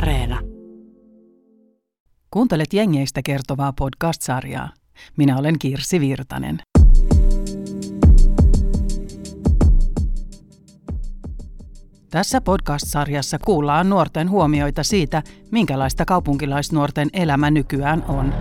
Areena. Kuuntelet jengeistä kertovaa podcast-sarjaa. Minä olen Kirsi Virtanen. Tässä podcast-sarjassa kuullaan nuorten huomioita siitä, minkälaista kaupunkilaisnuorten elämä nykyään on.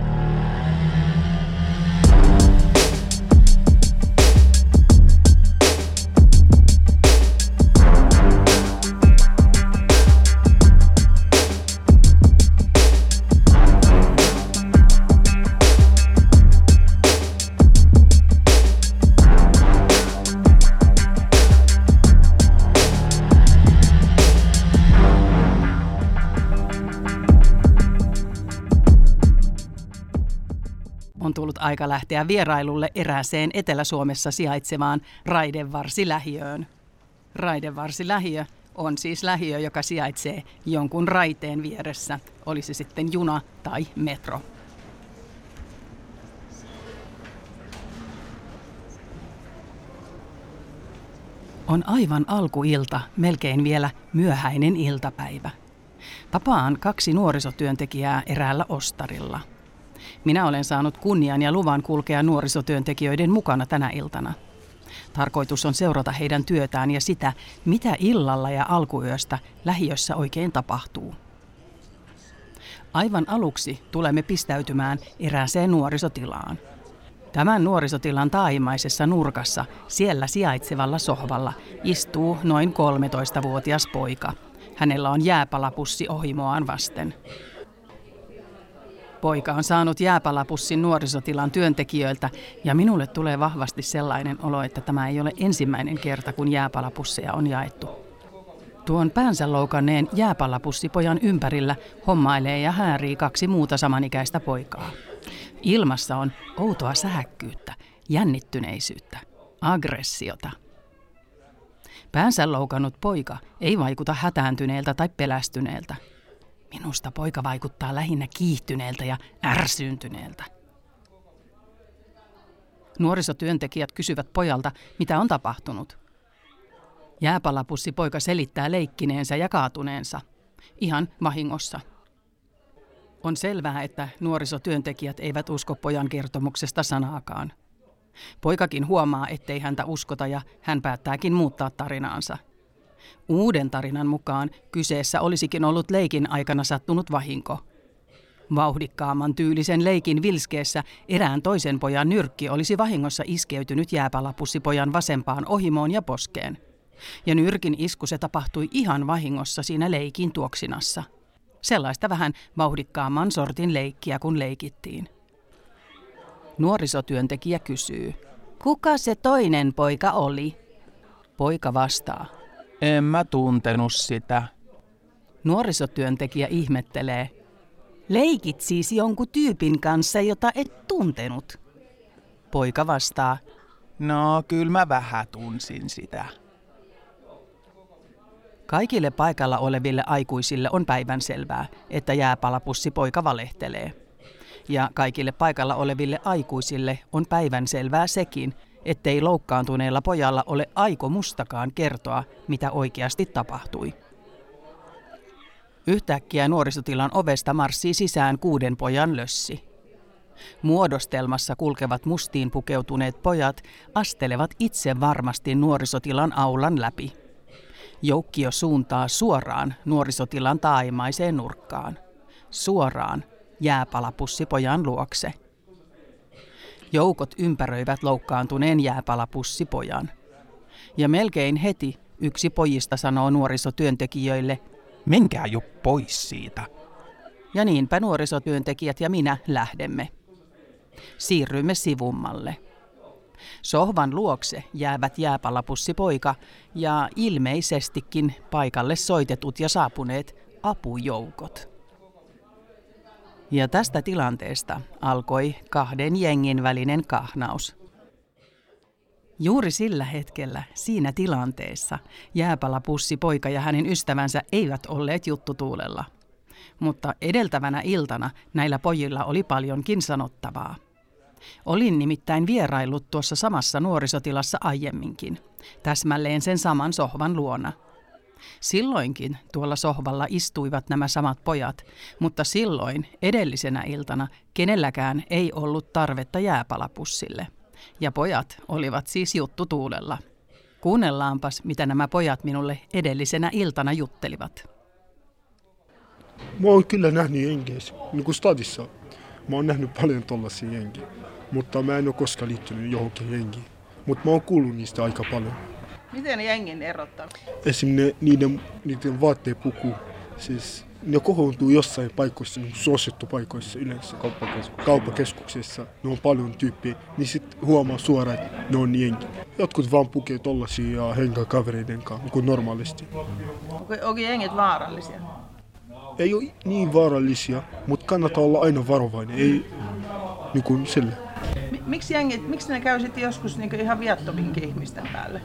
On tullut aika lähteä vierailulle erääseen Etelä-Suomessa sijaitsevaan Raidevarsilähiöön. Raidevarsilähiö on siis lähiö, joka sijaitsee jonkun raiteen vieressä, olisi sitten juna tai metro. On aivan alkuilta, melkein vielä myöhäinen iltapäivä. Tapaan 2 nuorisotyöntekijää eräällä ostarilla. Minä olen saanut kunnian ja luvan kulkea nuorisotyöntekijöiden mukana tänä iltana. Tarkoitus on seurata heidän työtään ja sitä, mitä illalla ja alkuyöstä lähiössä oikein tapahtuu. Aivan aluksi tulemme pistäytymään erääseen nuorisotilaan. Tämän nuorisotilan taaimmaisessa nurkassa, siellä sijaitsevalla sohvalla, istuu noin 13-vuotias poika. Hänellä on jääpalapussi ohimoaan vasten. Poika on saanut jääpalapussin nuorisotilan työntekijöiltä ja minulle tulee vahvasti sellainen olo, että tämä ei ole ensimmäinen kerta, kun jääpalapusseja on jaettu. Tuon päänsä loukanneen jääpalapussipojan ympärillä hommailee ja häärii 2 muuta samanikäistä poikaa. Ilmassa on outoa sähäkkyyttä, jännittyneisyyttä, aggressiota. Päänsä loukannut poika ei vaikuta hätääntyneeltä tai pelästyneeltä. Minusta poika vaikuttaa lähinnä kiihtyneeltä ja ärsyyntyneeltä. Nuorisotyöntekijät kysyvät pojalta, mitä on tapahtunut. Jääpalapussipoika selittää leikkineensä ja kaatuneensa. Ihan vahingossa. On selvää, että nuorisotyöntekijät eivät usko pojan kertomuksesta sanaakaan. Poikakin huomaa, ettei häntä uskota ja hän päättääkin muuttaa tarinaansa. Uuden tarinan mukaan kyseessä olisikin ollut leikin aikana sattunut vahinko. Vauhdikkaamman tyylisen leikin vilskeessä erään toisen pojan nyrkki olisi vahingossa iskeytynyt jääpalapussipojan vasempaan ohimoon ja poskeen. Ja nyrkin isku se tapahtui ihan vahingossa siinä leikin tuoksinassa. Sellaista vähän vauhdikkaamman sortin leikkiä, kun leikittiin. Nuorisotyöntekijä kysyy, kuka se toinen poika oli? Poika vastaa. En mä tuntenut sitä. Nuorisotyöntekijä ihmettelee. Leikit siis jonkun tyypin kanssa, jota et tuntenut? Poika vastaa. No, kyllä mä vähän tunsin sitä. Kaikille paikalla oleville aikuisille on päivänselvää, että jääpalapussipoika valehtelee. Ja kaikille paikalla oleville aikuisille on päivänselvää sekin, ettei loukkaantuneella pojalla ole aikomustakaan kertoa, mitä oikeasti tapahtui. Yhtäkkiä nuorisotilan ovesta marssii sisään 6 pojan lössi. Muodostelmassa kulkevat mustiin pukeutuneet pojat astelevat itse varmasti nuorisotilan aulan läpi. Joukkio suuntaa suoraan nuorisotilan taaimmaiseen nurkkaan. Suoraan jääpalapussipojan luokse. Joukot ympäröivät loukkaantuneen jääpalapussipojan. Ja melkein heti yksi pojista sanoo nuorisotyöntekijöille, menkää jo pois siitä. Ja niinpä nuorisotyöntekijät ja minä lähdemme. Siirrymme sivummalle. Sohvan luokse jäävät jääpalapussipoika ja ilmeisestikin paikalle soitetut ja saapuneet apujoukot. Ja tästä tilanteesta alkoi 2 jengin välinen kahnaus. Juuri sillä hetkellä, siinä tilanteessa, jääpalapussipoika ja hänen ystävänsä eivät olleet juttutuulella. Mutta edeltävänä iltana näillä pojilla oli paljonkin sanottavaa. Olin nimittäin vieraillut tuossa samassa nuorisotilassa aiemminkin, täsmälleen sen saman sohvan luona. Silloinkin tuolla sohvalla istuivat nämä samat pojat, mutta silloin edellisenä iltana kenelläkään ei ollut tarvetta jääpalapussille. Ja pojat olivat siis juttutuulella. Kuunnellaanpas, mitä nämä pojat minulle edellisenä iltana juttelivat. Mä oon kyllä nähnyt jenkeissä, niin kuin stadissa. Mä oon nähnyt paljon tollaisia jenkiä, mutta mä en ole koskaan liittynyt johonkin jenkiin. Mutta mä oon kuullut niistä aika paljon. Miten jengin erottaa? Esimerkiksi niiden vaatteepuku, siis ne kokoontuu jossain paikoissa, niin suosittu paikoissa yleensä. Kauppakeskuksessa. Ne on paljon tyyppejä, niin sit huomaa suoraan, että ne on jenki. Jotkut vaan pukee tollasia ja hengaa kavereiden kanssa, niin kuin normaalisti. Onko jengit vaarallisia? Ei ole niin vaarallisia, mutta kannattaa olla aina varovainen, ei niin kuin sille. Miksi ne käy sitten joskus niin ihan viattominkin ihmisten päälle?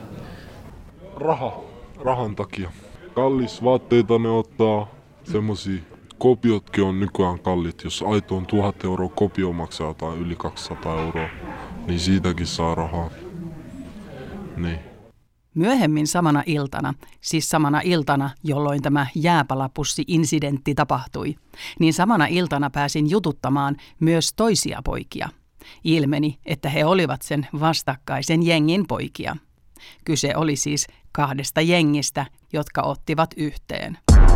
Rahan takia. Kallis vaatteita ne ottaa, semmosia kopiotkin on nykyään kallit. Jos aito on 1000 euroa, kopio maksaa tai yli 200 euroa, niin siitäkin saa rahaa. Niin. Myöhemmin samana iltana, siis samana iltana, jolloin tämä jääpalapussi-incidentti tapahtui, niin samana iltana pääsin jututtamaan myös toisia poikia. Ilmeni, että he olivat sen vastakkaisen jengin poikia. Kyse oli siis 2 jengistä, jotka ottivat yhteen.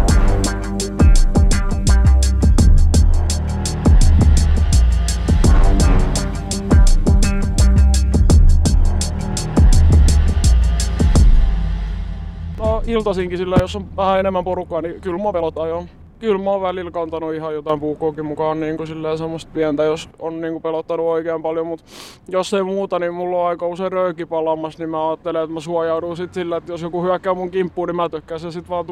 No iltaisinkin sillä, jos on vähän enemmän porukkaa, niin kyllä mua pelottaa jo. Kyllä mä oon välillä kantanut ihan jotain puukkoakin mukaan niin silleen semmoista pientä, jos on niin pelottanut oikein paljon, mutta jos ei muuta, niin mulla on aika usein rööki palamassa, niin mä ajattelen, että mä suojaudun sit sillä, että jos joku hyökkää mun kimppuun, niin mä tökkäisin sit vaan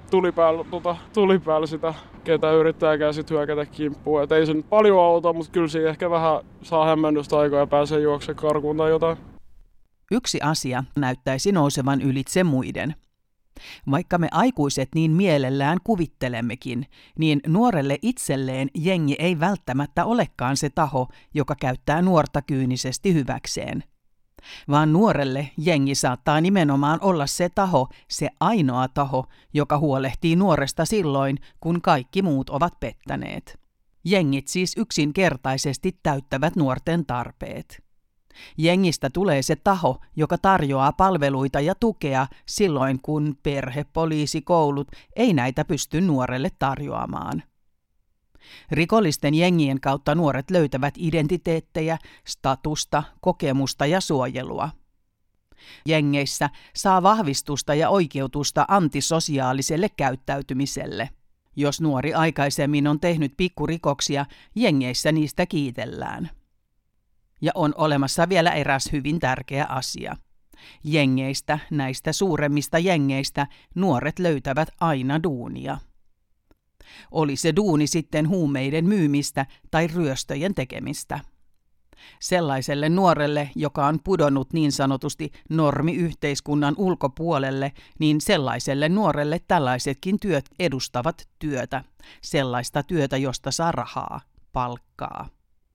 tuli päällä sitä, ketä yrittääkään sit hyökätä kimppuun. Et ei se nyt paljon auta, mutta kyllä siinä ehkä vähän saa hämmennystä aikaa ja pääsee juoksemaan karkuun tai jotain. Yksi asia näyttäisi nousevan ylitse muiden. Vaikka me aikuiset niin mielellään kuvittelemmekin, niin nuorelle itselleen jengi ei välttämättä olekaan se taho, joka käyttää nuorta kyynisesti hyväkseen. Vaan nuorelle jengi saattaa nimenomaan olla se taho, se ainoa taho, joka huolehtii nuoresta silloin, kun kaikki muut ovat pettäneet. Jengit siis yksinkertaisesti täyttävät nuorten tarpeet. Jengistä tulee se taho, joka tarjoaa palveluita ja tukea silloin, kun perhe, poliisi, koulut ei näitä pysty nuorelle tarjoamaan. Rikollisten jengien kautta nuoret löytävät identiteettejä, statusta, kokemusta ja suojelua. Jengeissä saa vahvistusta ja oikeutusta antisosiaaliselle käyttäytymiselle. Jos nuori aikaisemmin on tehnyt pikkurikoksia, jengeissä niistä kiitellään. Ja on olemassa vielä eräs hyvin tärkeä asia. Jengeistä, näistä suuremmista jengeistä, nuoret löytävät aina duunia. Oli se duuni sitten huumeiden myymistä tai ryöstöjen tekemistä. Sellaiselle nuorelle, joka on pudonnut niin sanotusti normiyhteiskunnan ulkopuolelle, niin sellaiselle nuorelle tällaisetkin työt edustavat työtä. Sellaista työtä, josta saa rahaa, palkkaa.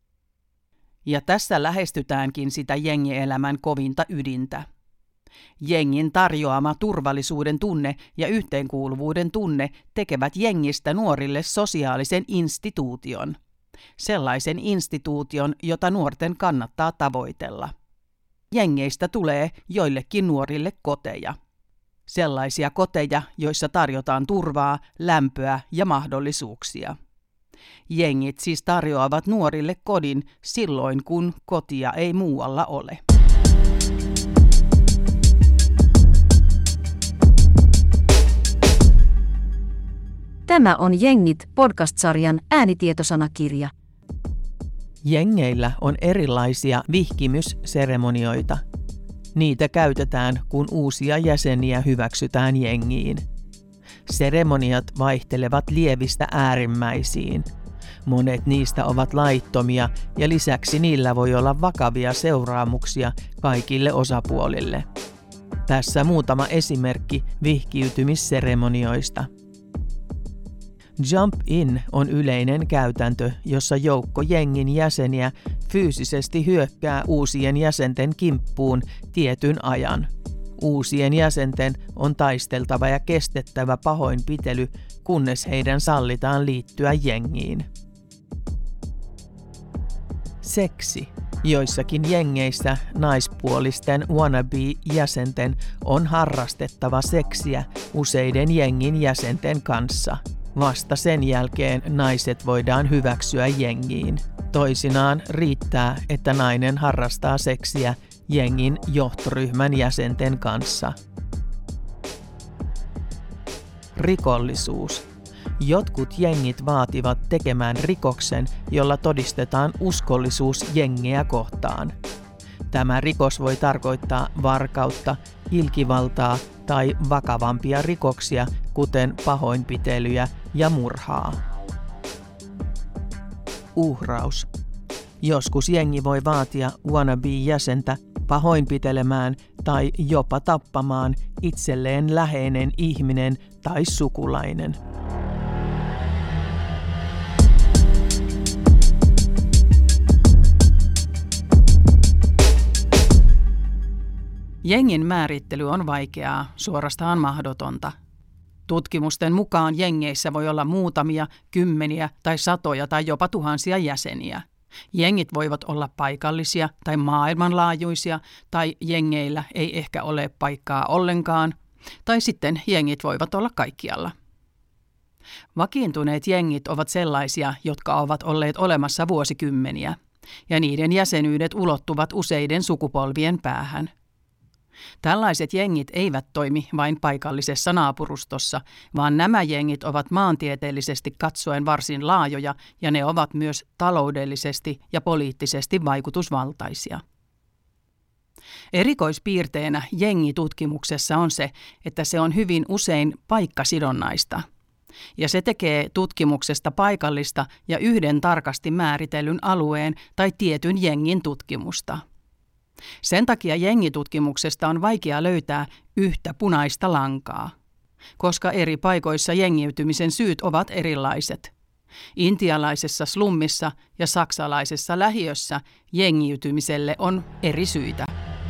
Ja tässä lähestytäänkin sitä jengielämän kovinta ydintä. Jengin tarjoama turvallisuuden tunne ja yhteenkuuluvuuden tunne tekevät jengistä nuorille sosiaalisen instituution. Sellaisen instituution, jota nuorten kannattaa tavoitella. Jengeistä tulee joillekin nuorille koteja. Sellaisia koteja, joissa tarjotaan turvaa, lämpöä ja mahdollisuuksia. Jengit siis tarjoavat nuorille kodin silloin, kun kotia ei muualla ole. Tämä on Jengit podcast-sarjan äänitietosanakirja. Jengeillä on erilaisia vihkimysseremonioita. Niitä käytetään, kun uusia jäseniä hyväksytään jengiin. Seremoniat vaihtelevat lievistä äärimmäisiin. Monet niistä ovat laittomia ja lisäksi niillä voi olla vakavia seuraamuksia kaikille osapuolille. Tässä muutama esimerkki vihkiytymisseremonioista. Jump in on yleinen käytäntö, jossa joukko jengin jäseniä fyysisesti hyökkää uusien jäsenten kimppuun tietyn ajan. Uusien jäsenten on taisteltava ja kestettävä pahoinpitely, kunnes heidän sallitaan liittyä jengiin. Seksi. Joissakin jengeissä naispuolisten wannabe-jäsenten on harrastettava seksiä useiden jengin jäsenten kanssa. Vasta sen jälkeen naiset voidaan hyväksyä jengiin. Toisinaan riittää, että nainen harrastaa seksiä jengin johtoryhmän jäsenten kanssa. Rikollisuus. Jotkut jengit vaativat tekemään rikoksen, jolla todistetaan uskollisuus jengiä kohtaan. Tämä rikos voi tarkoittaa varkautta, ilkivaltaa tai vakavampia rikoksia, kuten pahoinpitelyjä ja murhaa. Uhraus. Joskus jengi voi vaatia wannabe-jäsentä pahoinpitelemään tai jopa tappamaan itselleen läheinen ihminen tai sukulainen. Jengin määrittely on vaikeaa, suorastaan mahdotonta. Tutkimusten mukaan jengeissä voi olla muutamia, kymmeniä tai satoja tai jopa tuhansia jäseniä. Jengit voivat olla paikallisia tai maailmanlaajuisia, tai jengeillä ei ehkä ole paikkaa ollenkaan, tai sitten jengit voivat olla kaikkialla. Vakiintuneet jengit ovat sellaisia, jotka ovat olleet olemassa vuosikymmeniä, ja niiden jäsenyydet ulottuvat useiden sukupolvien päähän. Tällaiset jengit eivät toimi vain paikallisessa naapurustossa, vaan nämä jengit ovat maantieteellisesti katsoen varsin laajoja ja ne ovat myös taloudellisesti ja poliittisesti vaikutusvaltaisia. Erikoispiirteenä jengitutkimuksessa on se, että se on hyvin usein paikkasidonnaista. Ja se tekee tutkimuksesta paikallista ja yhden tarkasti määritellyn alueen tai tietyn jengin tutkimusta. Sen takia jengitutkimuksesta on vaikea löytää yhtä punaista lankaa, koska eri paikoissa jengiytymisen syyt ovat erilaiset. Intialaisessa slummissa ja saksalaisessa lähiössä jengiytymiselle on eri syitä.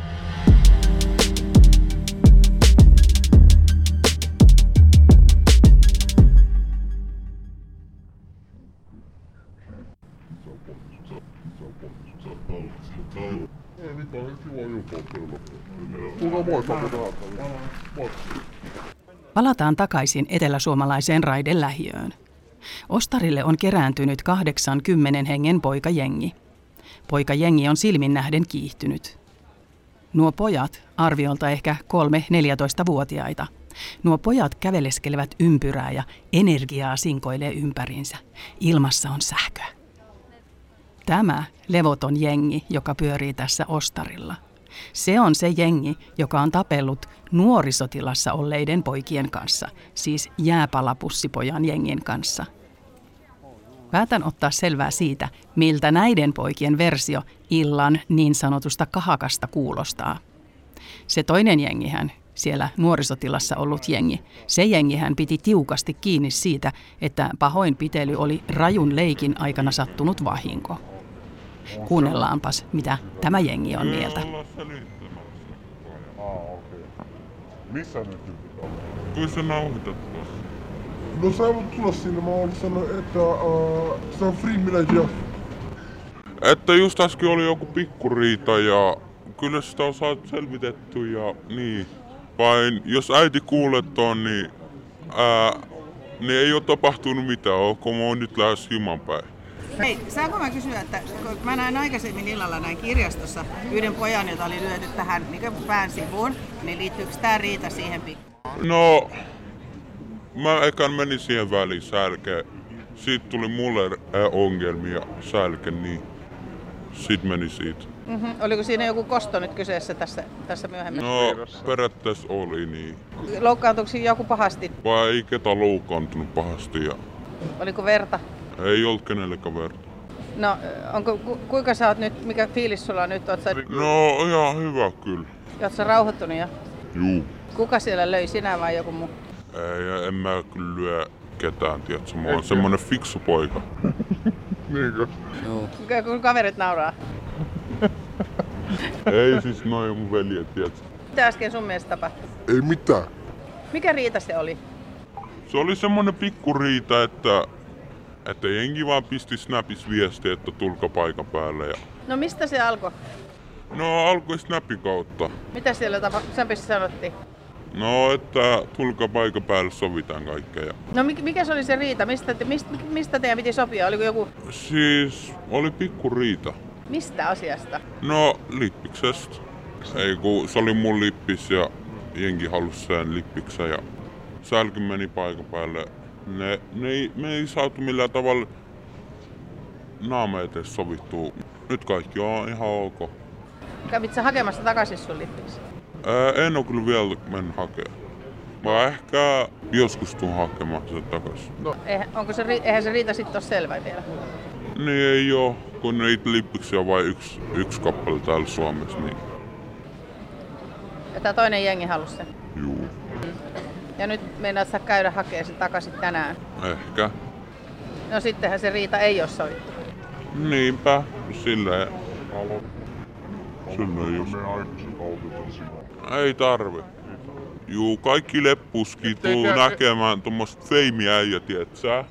Palataan takaisin eteläsuomalaiseen raidelähiöön. Ostarille on kerääntynyt 80 hengen poikajengi. Poikajengi on silmin nähden kiihtynyt. Nuo pojat, arviolta ehkä 3-14-vuotiaita, nuo pojat käveleskelevät ympyrää ja energiaa sinkoilee ympäriinsä. Ilmassa on sähköä. Tämä levoton jengi, joka pyörii tässä Ostarilla. Se on se jengi, joka on tapellut nuorisotilassa olleiden poikien kanssa, siis jääpalapussipojan jengin kanssa. Päätän ottaa selvää siitä, miltä näiden poikien versio illan niin sanotusta kahakasta kuulostaa. Se toinen jengihän, siellä nuorisotilassa ollut jengi, se jengihän piti tiukasti kiinni siitä, että pahoinpitely oli rajun leikin aikana sattunut vahinko. Kuunnellaanpas, mitä tämä jengi on mieltä. Missä nyt on? Kyllä se nauhoitat. No sä voit tulla sinne, mä olin sanonut, että se on Freemiläisiä. Että just äsken oli joku pikkuriita ja kyllä sitä on saatu selvitetty ja niin. Vain jos äiti kuulet ton, niin ei ole tapahtunut mitään, onko mä oon nyt lähes himan päin. Hei, saanko mä kysyä, että kun mä näin aikaisemmin illalla näin kirjastossa yhden pojan, jota oli lyöty tähän pään sivuun, niin liittyykö tää riita siihen pikkuun? No, mä ekan menin siihen väliin sälkeen. Siitä tuli mulle ongelmia sälke, niin sit meni siitä. Oliko siinä joku kosto nyt kyseessä tässä myöhemmin? No, periaatteessa oli niin. Loukkaantuiko siinä joku pahasti? Vai ei ketään loukkaantunut pahasti ja... Oliko verta? Ei ollut kenellekään verta. No, kuinka sä oot nyt, mikä fiilis sulla on nyt? No, ihan hyvä kyllä. Oot sä rauhoittunut jo? Juu. Kuka siellä löi, sinä vai joku muu? Ei, en mä kyllä lyö ketään, tiedätkö? Mä oon semmonen fiksu poika. Niinkö? Joo. Kun kaverit nauraa? Ei siis noin mun veljet, tiedätkö? Mitä äsken sun mielestä tapahtui? Ei mitään. Mikä riita se oli? Se oli semmonen pikku riita, että jengi vaan pisti Snapis viestiä, että tulkaa paikan päälle. Ja... No mistä se alkoi? No alkoi Snapin kautta. Mitä siellä Snapissa sanottiin? No, että tulkaa paikan päälle, sovitaan kaikkea. No mikä se oli se riita? Mistä teidän piti sopia? Oliko joku... Siis oli pikku riita. Mistä asiasta? No, lippiksestä. Ei kun se oli mun lippis ja jengi halusi sen lippiksen ja sälkin meni paikan päälle. Me ei saatu millään tavalla naama edes sovittua. Nyt kaikki on ihan ok. Kävit sä hakemassa takaisin sun lippiksen? En oo kyllä vielä mennyt hakemaan. Mä ehkä joskus tuun hakemaan sen takaisin. No. Eihän se riita sit oo selvä vielä? Niin ei oo, kun niitä lippiksiä on vain yksi kappale täällä Suomessa. Niin. Ja tää toinen jengi halusi sen? Juu. Ja nyt meinaat sä käydä hakemaan sen takaisin tänään? Ehkä. No sittenhän se riita ei oo sovittu. Niinpä, silleen. Ei tarvi. Juu, kaikki leppuski tuu näkemään tommoset feimiäijä, tietsää?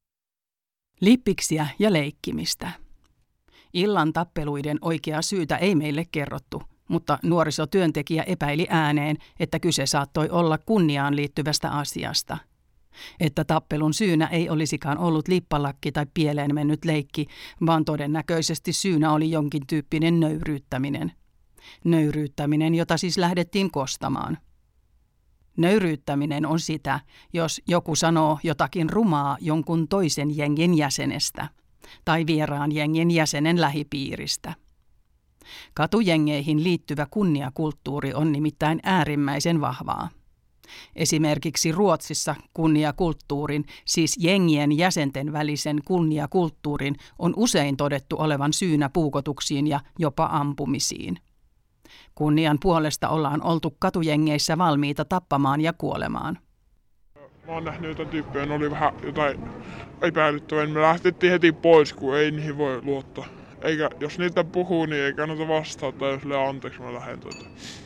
Lippiksiä ja leikkimistä. Illan tappeluiden oikeaa syytä ei meille kerrottu, mutta nuorisotyöntekijä epäili ääneen, että kyse saattoi olla kunniaan liittyvästä asiasta. Että tappelun syynä ei olisikaan ollut lippalakki tai pieleen mennyt leikki, vaan todennäköisesti syynä oli jonkin tyyppinen nöyryyttäminen. Nöyryyttäminen, jota siis lähdettiin kostamaan. Nöyryyttäminen on sitä, jos joku sanoo jotakin rumaa jonkun toisen jengin jäsenestä tai vieraan jengin jäsenen lähipiiristä. Katujengeihin liittyvä kunniakulttuuri on nimittäin äärimmäisen vahvaa. Esimerkiksi Ruotsissa kunniakulttuurin, siis jengien jäsenten välisen kunniakulttuurin, on usein todettu olevan syynä puukotuksiin ja jopa ampumisiin. Kunnian puolesta ollaan oltu katujengeissä valmiita tappamaan ja kuolemaan. Mä oon nähnyt jotain tyyppejä, ne oli vähän jotain epäilyttävää, niin me lähtettiin heti pois, kun ei niihin voi luottaa. Eikä, jos niitä puhuu, niin ei kannata vastaa, tai jos le anteeksi, mä lähden tuota.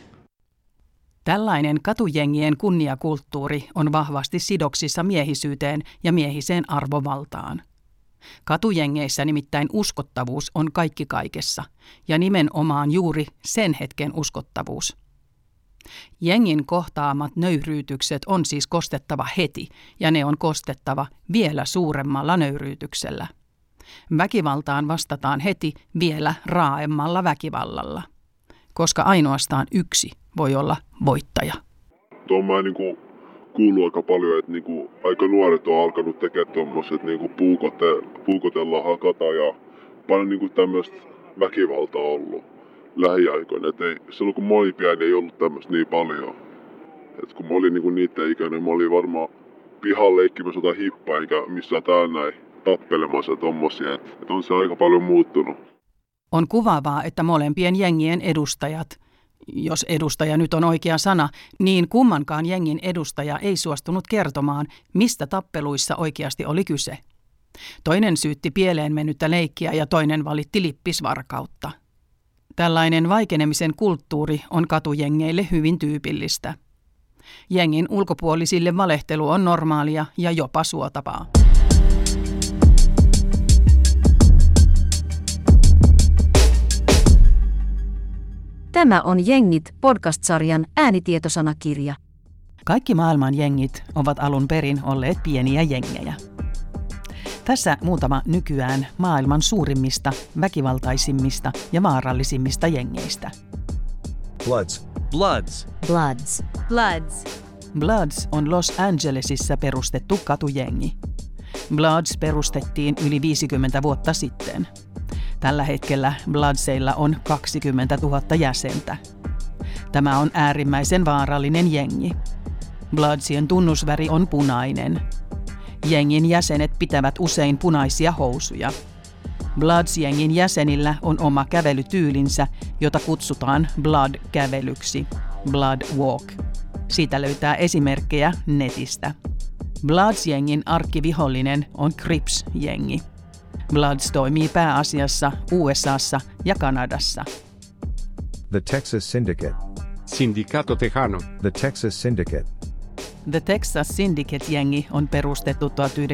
Tällainen katujengien kunniakulttuuri on vahvasti sidoksissa miehisyyteen ja miehiseen arvovaltaan. Katujengeissä nimittäin uskottavuus on kaikki kaikessa, ja nimenomaan juuri sen hetken uskottavuus. Jengin kohtaamat nöyryytykset on siis kostettava heti, ja ne on kostettava vielä suuremmalla nöyryytyksellä. Väkivaltaan vastataan heti vielä raaemmalla väkivallalla, koska ainoastaan yksi voi olla voittaja. Tuon mä kuuluu aika paljon, että aika nuoret on alkanut tekemään tuommoiset puukotella, hakata ja paljon tämmöistä väkivaltaa ollut lähiaikoina. Et ei, silloin kun mä olin pieni, ei ollut tämmöistä niin paljon. Et kun mä olin niiden ikäinen, mä olin varmaan pihan leikkimässä jotain hippaa eikä missään täällä näin tappelemassa tommosia. Et on se aika paljon muuttunut. On kuvaavaa, että molempien jengien edustajat, jos edustaja nyt on oikea sana, niin kummankaan jengin edustaja ei suostunut kertomaan, mistä tappeluissa oikeasti oli kyse. Toinen syytti pieleen mennyttä leikkiä ja toinen valitti lippisvarkautta. Tällainen vaikenemisen kulttuuri on katujengeille hyvin tyypillistä. Jengin ulkopuolisille valehtelu on normaalia ja jopa suotavaa. Tämä on Jengit podcast-sarjan äänitietosanakirja. Kaikki maailman jengit ovat alun perin olleet pieniä jengejä. Tässä muutama nykyään maailman suurimmista, väkivaltaisimmista ja vaarallisimmista jengeistä. Bloods. Bloods on Los Angelesissa perustettu katujengi. Bloods perustettiin yli 50 vuotta sitten. Tällä hetkellä Bloodseilla on 20 000 jäsentä. Tämä on äärimmäisen vaarallinen jengi. Bloodsien tunnusväri on punainen. Jengin jäsenet pitävät usein punaisia housuja. Bloods-jengin jäsenillä on oma kävelytyylinsä, jota kutsutaan Blood-kävelyksi, Blood Walk. Siitä löytää esimerkkejä netistä. Bloods-jengin arkkivihollinen on Crips-jengi. Bloods toimii pääasiassa USAssa ja Kanadassa. The Texas Syndicate. Sindicato Tejano. The Texas Syndicate. The Texas Syndicate-jengi on perustettu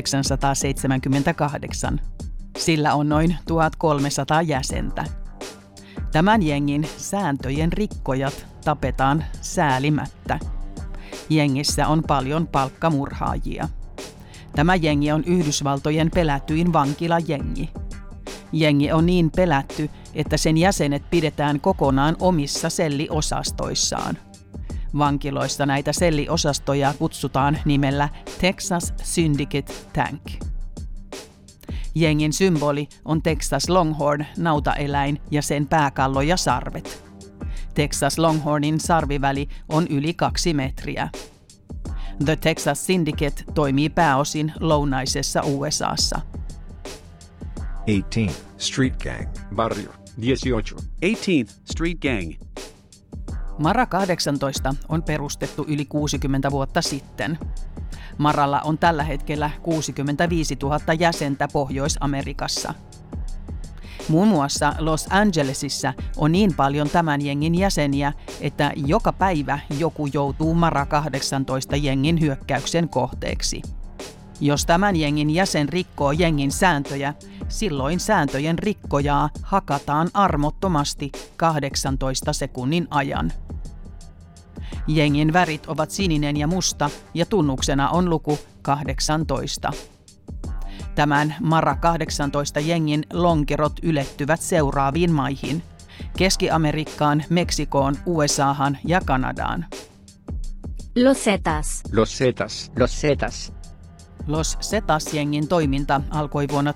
1978. Sillä on noin 1300 jäsentä. Tämän jengin sääntöjen rikkojat tapetaan säälimättä. Jengissä on paljon palkkamurhaajia. Tämä jengi on Yhdysvaltojen pelätyin vankilajengi. Jengi on niin pelätty, että sen jäsenet pidetään kokonaan omissa selliosastoissaan. Vankiloissa näitä selliosastoja kutsutaan nimellä Texas Syndicate Tank. Jengin symboli on Texas Longhorn, nautaeläin ja sen pääkallo ja sarvet. Texas Longhornin sarviväli on yli 2 metriä. The Texas Syndicate toimii pääosin lounaisessa USAssa. 18th Street Gang. Barrio 18. 18th Street Gang. Mara 18 on perustettu yli 60 vuotta sitten. Maralla on tällä hetkellä 65 000 jäsentä Pohjois-Amerikassa. Muun muassa Los Angelesissa on niin paljon tämän jengin jäseniä, että joka päivä joku joutuu Mara 18 jengin hyökkäyksen kohteeksi. Jos tämän jengin jäsen rikkoo jengin sääntöjä, silloin sääntöjen rikkojaa hakataan armottomasti 18 sekunnin ajan. Jengin värit ovat sininen ja musta ja tunnuksena on luku 18. Tämän Mara 18 jengin lonkerot ylettyvät seuraaviin maihin: Keski-Amerikkaan, Meksikoon, USAhan ja Kanadaan. Los Zetas. Los Zetas. Los Zetas. Los Zetas-jengin toiminta alkoi vuonna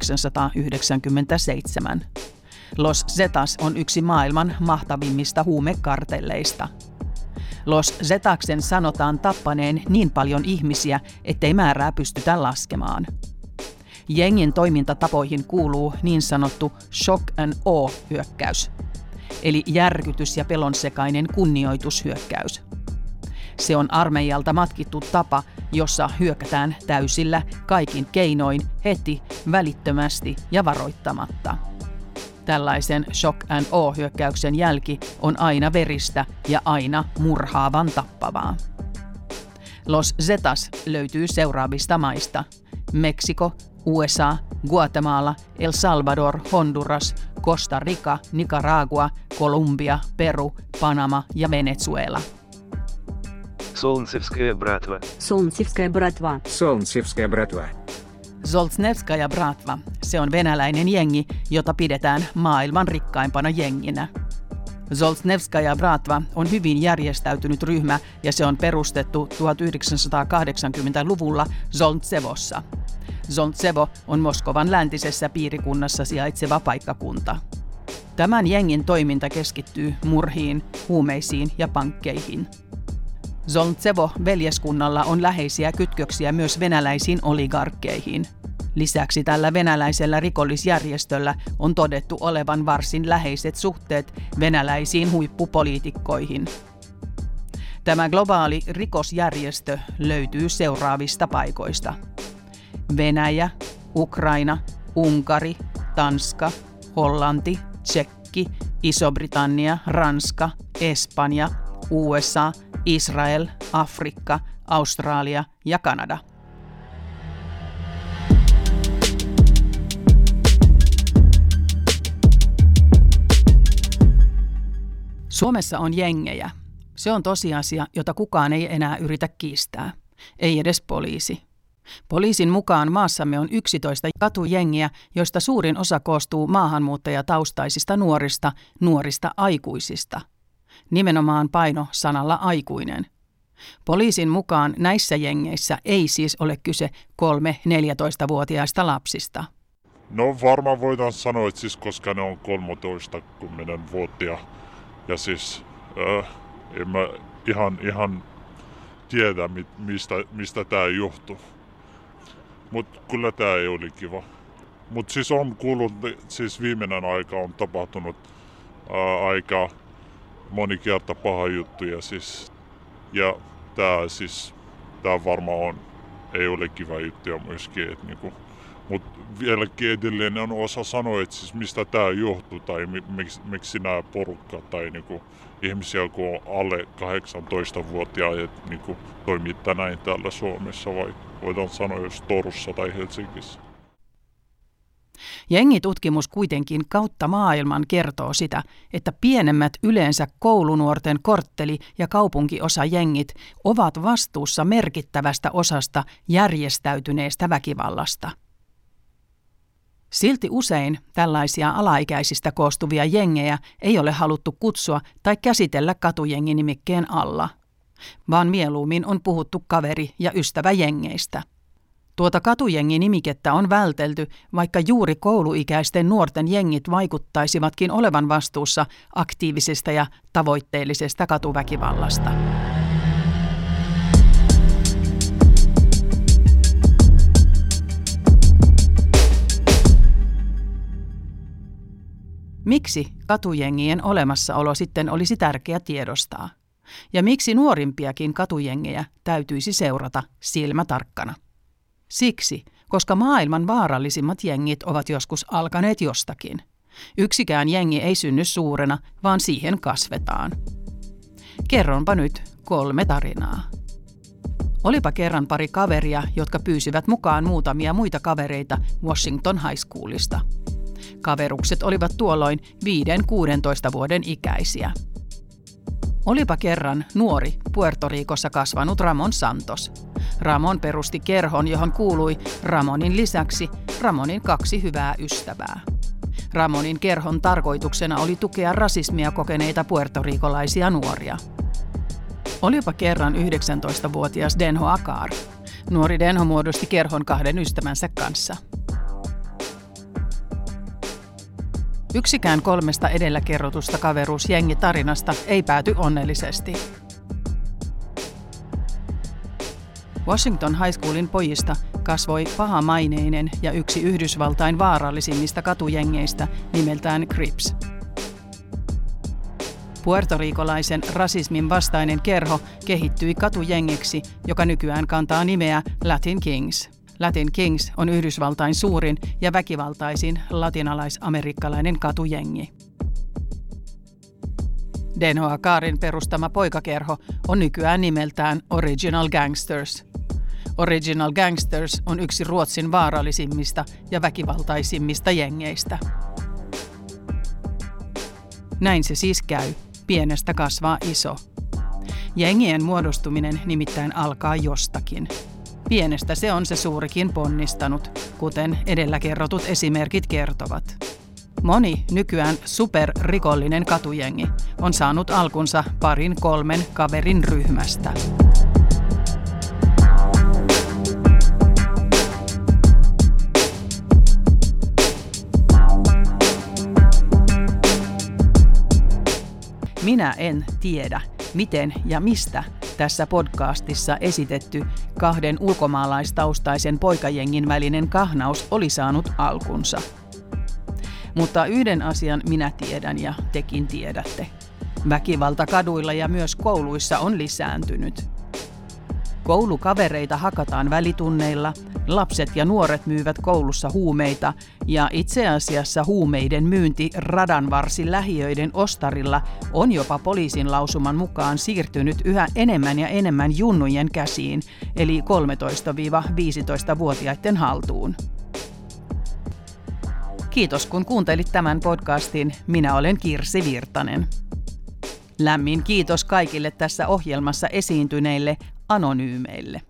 1997. Los Zetas on yksi maailman mahtavimmista huumekartelleista. Los Zetaksen sanotaan tappaneen niin paljon ihmisiä, ettei määrää pystytä laskemaan. Jengin toimintatapoihin kuuluu niin sanottu shock and awe-hyökkäys, eli järkytys- ja pelonsekainen kunnioitushyökkäys. Se on armeijalta matkittu tapa, jossa hyökätään täysillä kaikin keinoin heti, välittömästi ja varoittamatta. Tällaisen shock and awe-hyökkäyksen jälki on aina veristä ja aina murhaavan tappavaa. Los Zetas löytyy seuraavista maista: Meksiko, USA, Guatemala, El Salvador, Honduras, Costa Rica, Nicaragua, Kolumbia, Peru, Panama ja Venezuela. Солнцевская братва. Солнцевская братва. Солнцевская братва. Zoltsnevskaja Bratva, se on venäläinen jengi, jota pidetään maailman rikkaimpana jenginä. Zoltsnevskaja Bratva on hyvin järjestäytynyt ryhmä ja se on perustettu 1980-luvulla Zoltsevossa. Zoltsevo on Moskovan läntisessä piirikunnassa sijaitseva paikkakunta. Tämän jengin toiminta keskittyy murhiin, huumeisiin ja pankkeihin. Zoltsevo-veljeskunnalla on läheisiä kytköksiä myös venäläisiin oligarkkeihin. Lisäksi tällä venäläisellä rikollisjärjestöllä on todettu olevan varsin läheiset suhteet venäläisiin huippupoliitikkoihin. Tämä globaali rikosjärjestö löytyy seuraavista paikoista: Venäjä, Ukraina, Unkari, Tanska, Hollanti, Tšekki, Iso-Britannia, Ranska, Espanja, USA, Israel, Afrikka, Australia ja Kanada. Suomessa on jengejä. Se on tosiasia, jota kukaan ei enää yritä kiistää. Ei edes poliisi. Poliisin mukaan maassamme on 11 katujengiä, joista suurin osa koostuu maahanmuuttajataustaisista nuorista aikuisista. Nimenomaan paino sanalla aikuinen. Poliisin mukaan näissä jengeissä ei siis ole kyse 3-14-vuotiaista lapsista. No varmaan voidaan sanoa, että siis koska ne on 13-10 vuotia ja siis en mä ihan tiedä mistä tää johtuu. Mut kyllä tää ei ole kiva. Mut siis on kuullut, siis viimeinen aika on tapahtunut aika moni kerta paha juttuja siis. Ja tää varmaan on ei ole kiva juttuja myöskin. Mutta vieläkin edelleen on osa sanoa, että siis mistä tämä johtuu tai miksi nämä porukka tai niinku, ihmisiä, kun on alle 18-vuotiaat niinku, toimii näin täällä Suomessa vai voidaan sanoa jos Turussa tai Helsingissä. Jengitutkimus kuitenkin kautta maailman kertoo sitä, että pienemmät yleensä koulunuorten kortteli- ja kaupunkiosajengit ovat vastuussa merkittävästä osasta järjestäytyneestä väkivallasta. Silti usein tällaisia alaikäisistä koostuvia jengejä ei ole haluttu kutsua tai käsitellä katujenginimikkeen alla, vaan mieluummin on puhuttu kaveri- ja ystäväjengeistä. Tuota katujenginimikettä on vältelty, vaikka juuri kouluikäisten nuorten jengit vaikuttaisivatkin olevan vastuussa aktiivisesta ja tavoitteellisesta katuväkivallasta. Miksi katujengien olemassaolo sitten olisi tärkeä tiedostaa? Ja miksi nuorimpiakin katujengejä täytyisi seurata silmätarkkana? Siksi, koska maailman vaarallisimmat jengit ovat joskus alkaneet jostakin. Yksikään jengi ei synny suurena, vaan siihen kasvetaan. Kerronpa nyt 3 tarinaa. Olipa kerran pari kaveria, jotka pyysivät mukaan muutamia muita kavereita Washington High Schoolista. Kaverukset olivat tuolloin 5-16 vuoden ikäisiä. Olipa kerran nuori Puerto Ricossa kasvanut Ramon Santos. Ramon perusti kerhon, johon kuului Ramonin lisäksi Ramonin 2 hyvää ystävää. Ramonin kerhon tarkoituksena oli tukea rasismia kokeneita puertorikolaisia nuoria. Olipa kerran 19-vuotias Denho Akar. Nuori Denho muodosti kerhon 2 ystävänsä kanssa. Yksikään 3 edellä kerrotusta kaveruusjengitarinasta ei pääty onnellisesti. Washington High Schoolin pojista kasvoi pahamaineinen ja yksi Yhdysvaltain vaarallisimmista katujengeistä nimeltään Crips. Puertorikolaisen rasismin vastainen kerho kehittyi katujengiksi, joka nykyään kantaa nimeä Latin Kings. Latin Kings on Yhdysvaltain suurin ja väkivaltaisin latinalais-amerikkalainen katujengi. Denho Akarin perustama poikakerho on nykyään nimeltään Original Gangsters. Original Gangsters on yksi Ruotsin vaarallisimmista ja väkivaltaisimmista jengeistä. Näin se siis käy. Pienestä kasvaa iso. Jengien muodostuminen nimittäin alkaa jostakin. Pienestä se on se suurikin ponnistanut, kuten edellä kerrotut esimerkit kertovat. Moni nykyään superrikollinen katujengi on saanut alkunsa 2-3 kaverin ryhmästä. Minä en tiedä, miten ja mistä tässä podcastissa esitetty 2 ulkomaalaistaustaisen poikajengin välinen kahnaus oli saanut alkunsa. Mutta yhden asian minä tiedän ja tekin tiedätte. Väkivalta kaduilla ja myös kouluissa on lisääntynyt. Koulukavereita hakataan välitunneilla, lapset ja nuoret myyvät koulussa huumeita ja itse asiassa huumeiden myynti radanvarsin lähiöiden ostarilla on jopa poliisin lausuman mukaan siirtynyt yhä enemmän ja enemmän junnujen käsiin, eli 13-15-vuotiaiden haltuun. Kiitos kun kuuntelit tämän podcastin. Minä olen Kirsi Virtanen. Lämmin kiitos kaikille tässä ohjelmassa esiintyneille anonyymeille.